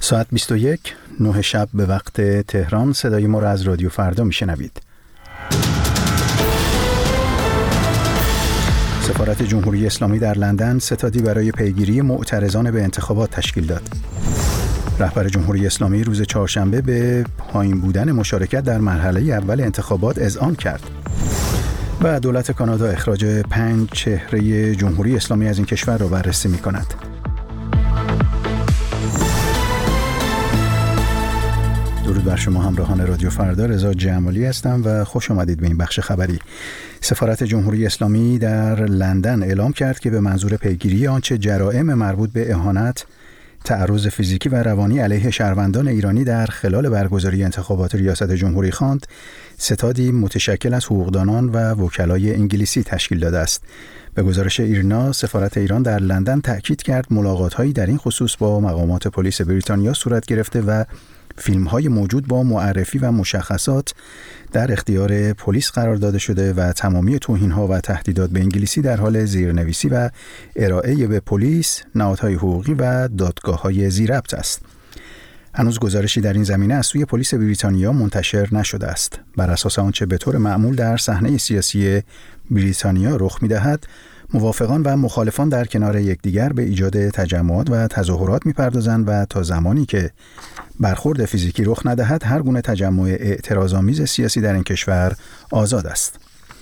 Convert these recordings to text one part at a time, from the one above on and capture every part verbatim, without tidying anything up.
ساعت بیست و یک، نه شب به وقت تهران. صدای ما را از رادیو فردا میشنوید. سفارت جمهوری اسلامی در لندن ستادی برای پیگیری معترضان به انتخابات تشکیل داد. رهبر جمهوری اسلامی روز چهارشنبه به پایین بودن مشارکت در مرحله اول انتخابات اذعان کرد. و دولت کانادا اخراج پنج چهره جمهوری اسلامی از این کشور را بررسی می‌کند. درود بر شما همراهان رادیو فردا، رضا جمالی هستم و خوش آمدید به این بخش خبری. سفارت جمهوری اسلامی در لندن اعلام کرد که به منظور پیگیری آنچه جرائم مربوط به اهانت، تعرض فیزیکی و روانی علیه شهروندان ایرانی در خلال برگزاری انتخابات ریاست جمهوری خواند، ستادی متشکل از حقوقدانان و وکلای انگلیسی تشکیل داده است. به گزارش ایرنا، سفارت ایران در لندن تأکید کرد ملاقات‌هایی در این خصوص با مقامات پلیس بریتانیا صورت گرفته و فیلم‌های موجود با معرفی و مشخصات در اختیار پلیس قرار داده شده و تمامی توهین‌ها و تهدیدات به انگلیسی در حال زیرنویسی و ارائه به پلیس، نهادهای حقوقی و دادگاه‌های ذی‌ربط است. هنوز گزارشی در این زمینه از سوی پلیس بریتانیا منتشر نشده است. بر اساس آنچه به طور معمول در صحنه سیاسی بریتانیا رخ می‌دهد، موافقان و مخالفان در کنار یکدیگر به ایجاد تجمعات و تظاهرات می‌پردازند و تا زمانی که برخورد فیزیکی رخ ندهد، هر گونه تجمع اعتراض‌آمیز سیاسی در این کشور آزاد است.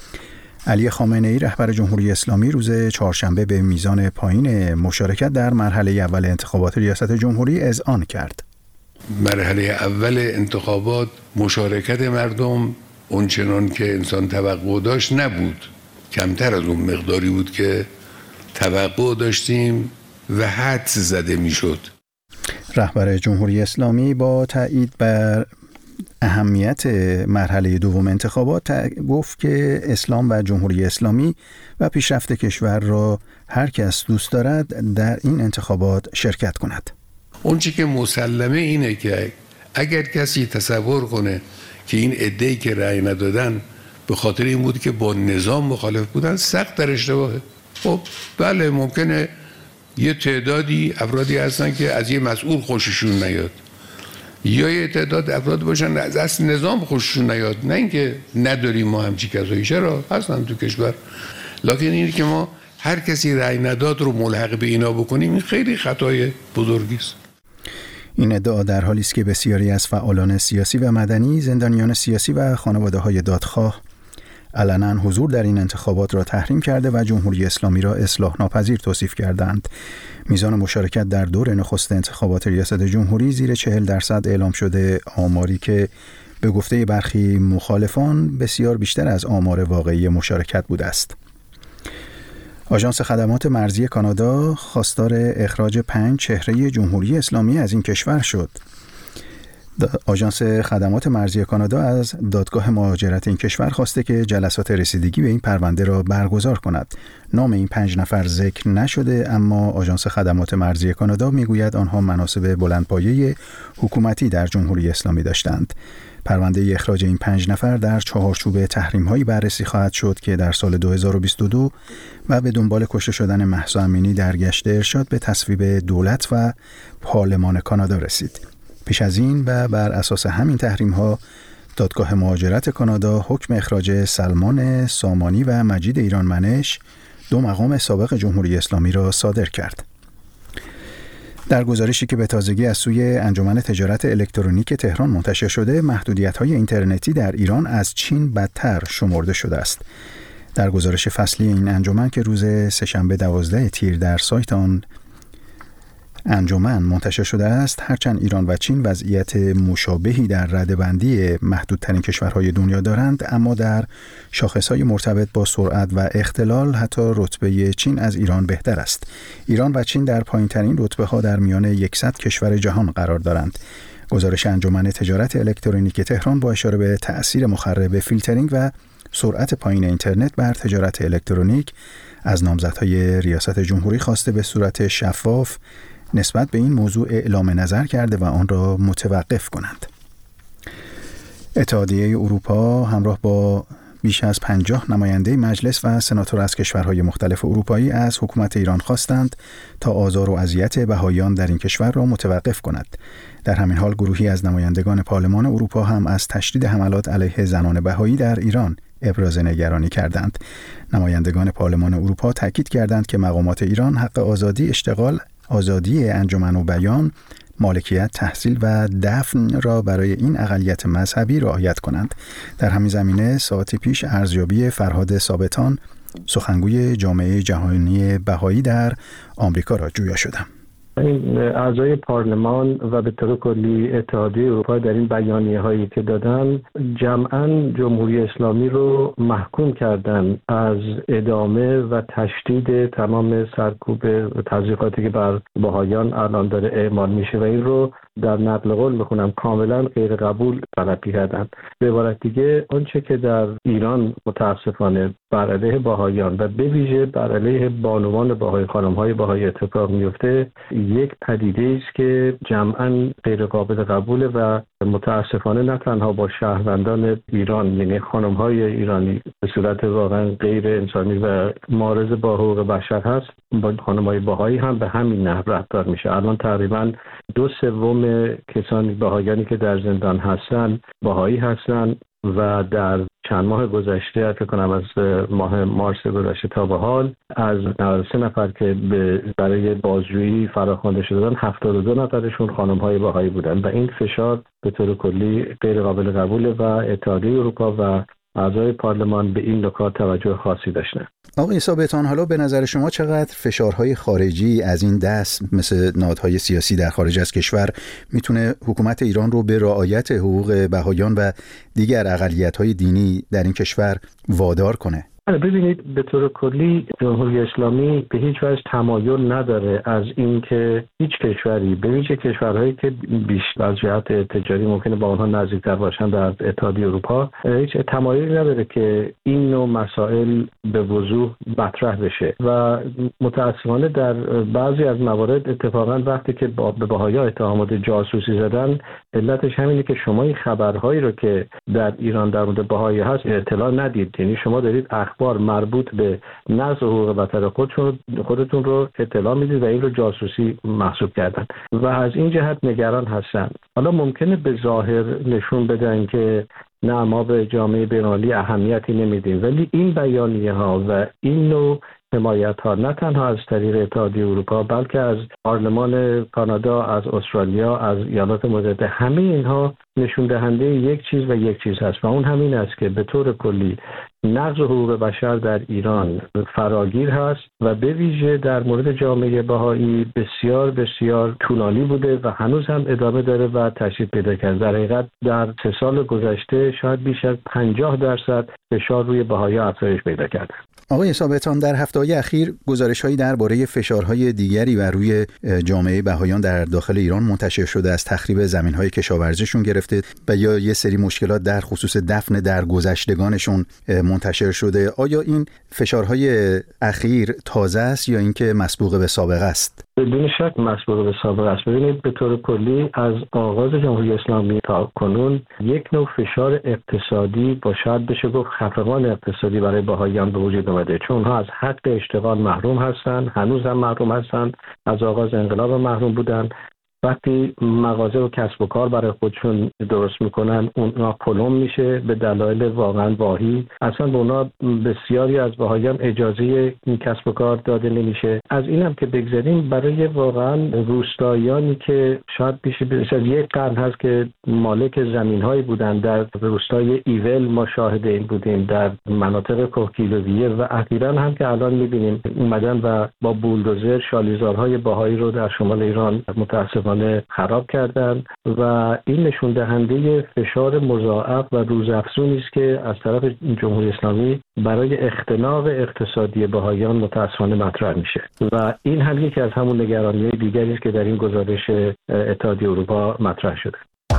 علی خامنه‌ای رهبر جمهوری اسلامی روز چهارشنبه به میزان پایین مشارکت در مرحله اول انتخابات ریاست جمهوری اذعان کرد. مرحله اول انتخابات مشارکت مردم اونچنان که انسان توقع داشت نبود، کمتر از اون مقداری بود که توقع داشتیم و حدس زده میشد. رهبر جمهوری اسلامی با تأیید بر اهمیت مرحله دوم انتخابات گفت که اسلام و جمهوری اسلامی و پیشرفت کشور را هر کس دوست دارد در این انتخابات شرکت کند. اون چی که مسلمه اینه که اگر کسی تصور کنه که این عده‌ای که رأی ندادن به خاطر این بود که با نظام مخالف بودن، سخت در اشتباهه. خب بله، ممکنه یه تعدادی افرادی هستن که از یه مسئول خوششون نیاد، یا یه تعداد افراد باشن از اصل نظام خوششون نیاد. نه اینکه نداریم ما همچی کسایی، چرا هستن تو کشور، لکن اینه که ما هر کسی رأی نداد رو ملحق به اینا بکنیم، این خیلی خطای بزرگی است. این ادعا در حالی است که بسیاری از فعالان سیاسی و مدنی، زندانیان سیاسی و خانواده‌های دادخواه علنا حضور در این انتخابات را تحریم کرده و جمهوری اسلامی را اصلاح ناپذیر توصیف کردند. میزان مشارکت در دور نخست انتخابات ریاست جمهوری زیر چهل درصد اعلام شده، آماری که به گفته برخی مخالفان بسیار بیشتر از آمار واقعی مشارکت بوده است. آژانس خدمات مرزی کانادا خواستار اخراج پنج چهره جمهوری اسلامی از این کشور شد. آژانس خدمات مرزی کانادا از دادگاه مهاجرت این کشور خواسته که جلسات رسیدگی به این پرونده را برگزار کند. نام این پنج نفر ذکر نشده، اما آژانس خدمات مرزی کانادا میگوید آنها مناصب بلندپایه حکومتی در جمهوری اسلامی داشتند. پرونده اخراج این پنج نفر در چهارچوب تحریم‌هایی بررسی خواهد شد که در سال دو هزار و بیست و دو و به دنبال کشته شدن مهسا امینی در گشت ارشاد به تصویب دولت و پارلمان کانادا رسید. پیش از این و بر اساس همین تحریم‌ها، دادگاه مهاجرت کانادا حکم اخراج سلمان سامانی و مجید ایرانمنش، دو مقام سابق جمهوری اسلامی را صادر کرد. در گزارشی که به تازگی از سوی انجمن تجارت الکترونیک تهران منتشر شده، محدودیت‌های اینترنتی در ایران از چین بدتر شمرده شده است. در گزارش فصلی این انجمن که روز سه‌شنبه دوازده تیر در سایت آن انجمن منتشر شده است، هرچند ایران و چین وضعیت مشابهی در رده‌بندی محدودترین کشورهای دنیا دارند، اما در شاخصهای مرتبط با سرعت و اختلال حتی رتبه چین از ایران بهتر است. ایران و چین در پایین‌ترین رتبه‌ها در میان صد کشور جهان قرار دارند. گزارش انجمن تجارت الکترونیک تهران با اشاره به تأثیر مخرب فیلترینگ و سرعت پایین اینترنت بر تجارت الکترونیک از نامزدهای ریاست جمهوری خواسته به صورت شفاف نسبت به این موضوع اعلام نظر کرده و آن را متوقف کنند. اتحادیه اروپا همراه با بیش از پنجاه نماینده مجلس و سناتور از کشورهای مختلف اروپایی از حکومت ایران خواستند تا آزار و اذیت بهائیان در این کشور را متوقف کند. در همین حال گروهی از نمایندگان پارلمان اروپا هم از تشدید حملات علیه زنان بهایی در ایران ابراز نگرانی کردند. نمایندگان پارلمان اروپا تاکید کردند که مقامات ایران حق آزادی اشتغال، آزادی انجمن و بیان، مالکیت، تحصیل و دفن را برای این اقلیت مذهبی رعایت کنند. در همین زمینه ساعتی پیش ارزیابی فرهاد ثابتان، سخنگوی جامعه جهانی بهایی در آمریکا را جویا شدم. این اعضای پارلمان و به طور کلی اتحادیه اروپا در این بیانیه هایی که دادن جمعاً جمهوری اسلامی رو محکوم کردن از ادامه و تشدید تمام سرکوب تضییقاتی که بر بهائیان الان داره اعمال میشه و این رو در نقل قول میخونم کاملا غیر قبول تلقی کردن. به عبارت دیگه آنچه که در ایران متاسفانه بر علیه بهائیان و به ویژه بر علیه بانوان بهایی، خانم‌های بهایی اتفاق میفته یک پدیده است که جمعاً غیر قابل قبوله و متاسفانه نه تنها با شهروندان ایران، یعنی خانم‌های ایرانی به صورت واقعا غیر انسانی و معارض با حقوق بشر هست، با خانم‌های بهایی هم به همین نحو رفتار میشه. الان تقریباً دو سوم کسانی بهائیانی که در زندان هستن بهایی هستن و در چند ماه گذشته فکر کنم از ماه مارس گذشته تا به حال از نود و سه نفر که برای بازجویی فراخوانده شدن هفتاد و دو نفرشون خانم‌های بهایی بودن و این فشار به طور کلی غیر قابل قبوله و اتحادیه اروپا و اعضای پارلمان به این نکات توجه خاصی داشتن. آقای ثابتان، حالا به نظر شما چقدر فشارهای خارجی از این دست مثل نهادهای سیاسی در خارج از کشور میتونه حکومت ایران رو به رعایت حقوق بهائیان و دیگر اقلیت‌های دینی در این کشور وادار کنه؟ ببینید، به طور کلی جمهوری اسلامی به هیچ وجه تمایل نداره از اینکه هیچ کشوری، به ویژه کشورهایی که بیشتر از جهت تجاری ممکنه با آنها نزدیکتر باشن در اتحادیه اروپا، هیچ تمایلی نداره که این نوع مسائل به وضوح مطرح بشه و متاسفانه در بعضی از موارد اتفاقا وقتی که به بهائیان اتهامات جاسوسی زدن، علتش همینه که شما این خبرهایی رو که در ایران در مورد بهایی هست اطلاع ندید، یعنی شما دارید اخبار مربوط به نقض حقوق بشر خودتون خودتون رو اطلاع میدید و این رو جاسوسی محسوب کردن و از این جهت نگران هستن. حالا ممکنه به ظاهر نشون بدن که نه ما به جامعه بین‌المللی اهمیتی نمیدیم، ولی این بیانیه ها و این نوع حمایت ها نه تنها از طریق اتحادیه اروپا بلکه از پارلمان کانادا، از استرالیا، از ایالات متحده، همه اینها نشون دهنده یک چیز و یک چیز هست و اون همین است که به طور کلی نقض حقوق بشر در ایران فراگیر هست و به ویژه در مورد جامعه بهایی بسیار بسیار طولانی بوده و هنوز هم ادامه داره و تشدید پیدا کرده. در حقیقت در سه سال گذشته شاید بیش از پنجاه درصد فشار روی بهایی افزایش پیدا کرده. آقای ثابتان، در هفته‌های اخیر گزارش‌هایی درباره فشارهای دیگری بر روی جامعه بهائیان در داخل ایران منتشر شده، از تخریب زمین‌های کشاورزیشون گرفته و یا یه سری مشکلات در خصوص دفن درگذشتگانشون منتشر شده. آیا این فشارهای اخیر تازه است یا اینکه مسبوق به سابقه است؟ بدون شک مسبوق به سابقه است. ببینید، به طور کلی از آغاز جمهوری اسلامی تا کنون یک نوع فشار اقتصادی با شاید بشه گفت خفقان اقتصادی برای بهائیان به وجود اومده، چون ها از حق اشتغال محروم هستند، هنوز هم محروم هستند، از آغاز انقلاب محروم بودند. وقتی مغازه و کسب و کار برای خودشون درست میکنن اونها پلم میشه به دلایل واقعا واهی. اصلا به اونا بسیاری از بهائیان اجازه این کسب و کار داده نمیشه. از اینم که بگذاریم، برای واقعا روستاییانی که شاید بیش از یک قرن هست که مالک زمینهایی بودن در روستای ایول، ما شاهد این بودیم در مناطق کوهگیلویه و اخیراً هم که الان میبینیم اومدن و با بولدوزر شالیزارهای بهایی رو در شمال ایران متاسفانه خراب کردن و این نشون دهنده فشار مضاعف و روزافزونی است که از طرف جمهوری اسلامی برای اختناق اقتصادی بهائیان متاسفانه مطرح میشه و این هم یکی از همون نگرانی‌های دیگری است که در این گزارش اتحادیه اروپا مطرح شده.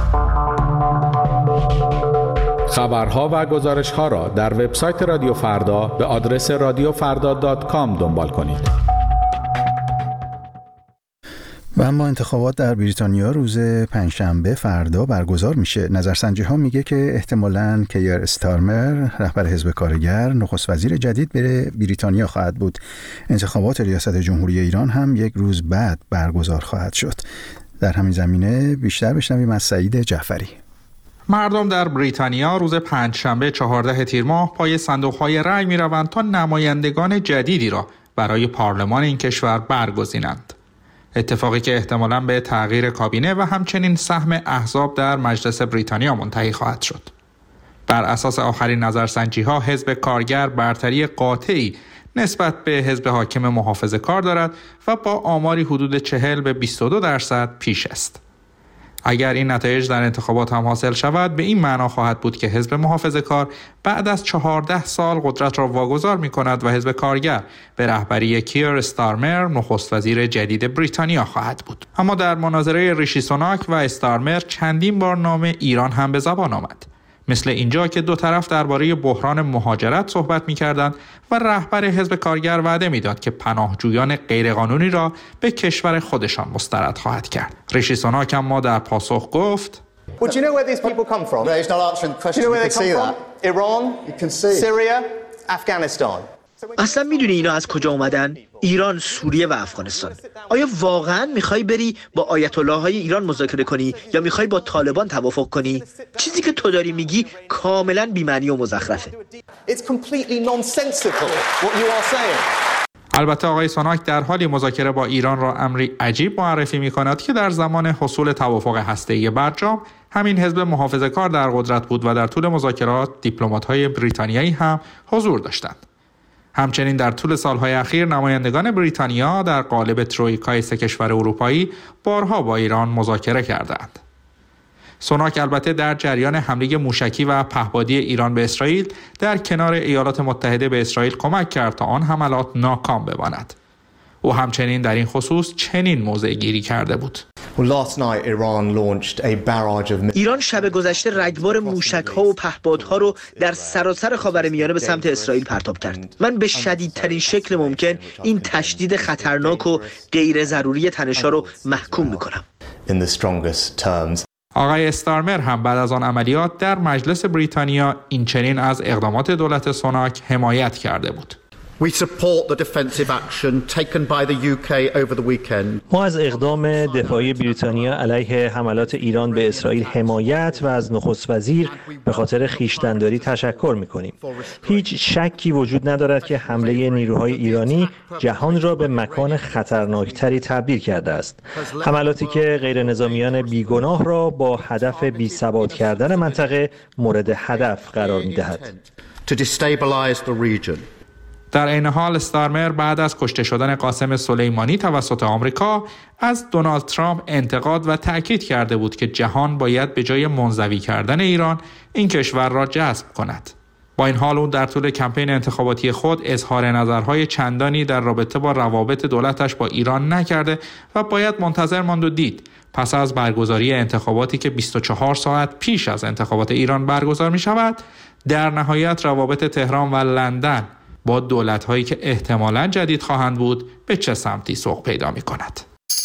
خبرها و گزارش‌ها را در وبسایت رادیو فردا به آدرس رادیو فردا دات کام دنبال کنید. و اما انتخابات در بریتانیا روز پنجشنبه فردا برگزار میشه. نظرسنجی ها میگه که احتمالاً کیر استارمر رهبر حزب کارگر نخست وزیر جدید به بریتانیا خواهد بود. انتخابات ریاست جمهوری ایران هم یک روز بعد برگزار خواهد شد. در همین زمینه بیشتر بشنویم از سعید جعفری. مردم در بریتانیا روز پنجشنبه چهاردهم تیر ماه پای صندوق‌های رأی می‌روند تا نمایندگان جدیدی را برای پارلمان این کشور برگزینند. اتفاقی که احتمالاً به تغییر کابینه و همچنین سهم احزاب در مجلس بریتانیا منتهی خواهد شد. بر اساس آخرین نظرسنجی‌ها حزب کارگر برتری قاطعی نسبت به حزب حاکم محافظه‌کار دارد و با آماری حدود چهل به بیست و دو درصد پیش است. اگر این نتایج در انتخابات هم حاصل شود به این معنا خواهد بود که حزب محافظه‌کار بعد از چهارده سال قدرت را واگذار می‌کند و حزب کارگر به رهبری کیر استارمر نخست وزیر جدید بریتانیا خواهد بود. اما در مناظره ریشی سوناک و استارمر چندین بار نام ایران هم به زبان آمد. مثل اینجا که دو طرف درباره بحران مهاجرت صحبت می‌کردند و رهبر حزب کارگر وعده می‌داد که پناهجویان غیرقانونی را به کشور خودشان مسترد خواهد کرد. ریشی سوناک اما در پاسخ گفت Well, do you know where these people come from? No, he's not answering the question. Do you know where they come from? Iran, you can see. Syria, Afghanistan. اصلا میدونی اینا از کجا اومدن؟ ایران، سوریه و افغانستان. آیا واقعا میخوای بری با آیت الله های ایران مذاکره کنی یا میخوای با طالبان توافق کنی؟ چیزی که تو داری میگی کاملا بی‌معنی و مزخرفه. It's completely nonsensical what you are saying. البته آقای سوناک در حالی مذاکره با ایران را امری عجیب معرفی می‌کند که در زمان حصول توافق هسته‌ای برجام همین حزب محافظه‌کار در قدرت بود و در طول مذاکرات دیپلمات‌های بریتانیایی هم حضور داشتند. همچنین در طول سالهای اخیر نمایندگان بریتانیا در قالب ترویکای سه کشور اروپایی بارها با ایران مذاکره کردند. سوناک البته در جریان حمله موشکی و پهپادی ایران به اسرائیل در کنار ایالات متحده به اسرائیل کمک کرد تا آن حملات ناکام بماند. او همچنین در این خصوص چنین موضع گیری کرده بود. ایران شب گذشته رگبار موشک‌ها و پهپادها رو در سراسر خاورمیانه به سمت اسرائیل پرتاب کرد. من به شدیدترین شکل ممکن این تشدید خطرناک و غیر ضروری تنش‌ها رو محکوم می‌کنم. آقای استارمر هم بعد از آن عملیات در مجلس بریتانیا این چنین از اقدامات دولت سوناک حمایت کرده بود. We support the defensive action taken by the U K over the weekend. ما از اقدام دفاعی بریتانیا علیه حملات ایران به اسرائیل حمایت و از نخست وزیر به خاطر خویشتن‌داری تشکر می‌کنیم. هیچ شکی وجود ندارد که حمله نیروهای ایرانی جهان را به مکان خطرناکتری تبدیل کرده است. حملاتی که غیر نظامیان بیگناه را با هدف بی‌ثبات کردن منطقه مورد هدف قرار می‌دهد. To destabilize the region. در این حال استارمر بعد از کشته شدن قاسم سلیمانی توسط آمریکا از دونالد ترامپ انتقاد و تأکید کرده بود که جهان باید به جای منزوی کردن ایران این کشور را جذب کند. با این حال او در طول کمپین انتخاباتی خود اظهار نظرهای چندانی در رابطه با روابط دولتش با ایران نکرده و باید منتظر ماند و دید پس از برگزاری انتخاباتی که بیست و چهار ساعت پیش از انتخابات ایران برگزار می شود در نهایت روابط تهران و لندن با دولت‌هایی که احتمالاً جدید خواهند بود به چه سمتی سوق پیدا می‌کند.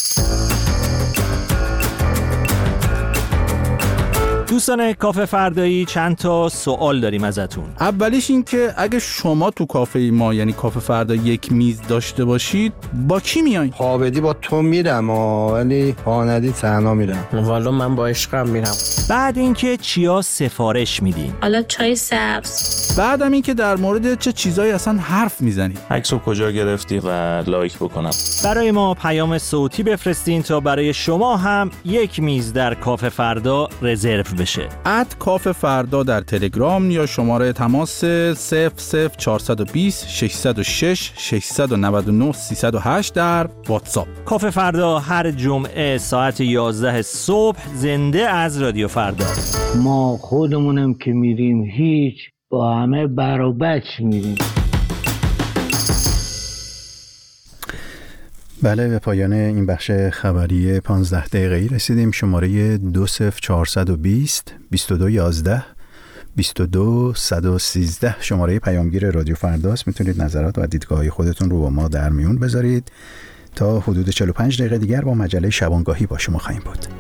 دوستان کافه فردایی چند تا سوال داریم ازتون. اولیش این که اگه شما تو کافه ما یعنی کافه فردا یک میز داشته باشید با کی میایید؟ پابدی با تو میرم ولی پاندی تنها میرم. والا من با عشقم میرم. بعد اینکه چیا سفارش میدین؟ حالا چای سبز. بعدم این که در مورد چه چیزایی اصلا حرف میزنید؟ عکسو کجا گرفتی و لایک بکنم. برای ما پیام صوتی بفرستین تا برای شما هم یک میز در کافه فردا رزرو بشه. ات کافه فردا در تلگرام یا شماره تماس صفر صفر چهارصد و بیست ششصد و شش ششصد و نود و نه سیصد و هشت در واتساپ. کافه فردا هر جمعه ساعت یازده صبح زنده از رادیو فردا. ما خودمونم که میریم هیچ، با همه بر و بچ میریم. بله، به پایان این بخش خبری پانزده دقیقه‌ای رسیدیم. شماره دو صفر چهارصد و بیست بیست و دو یازده بیست و دو صد و سیزده شماره پیامگیر رادیو فرداست. میتونید نظرات و دیدگاه‌های خودتون رو با ما در میون بذارید. تا حدود چهل و پنج دقیقه دیگر با مجله شبانگاهی با شما خواهیم بود.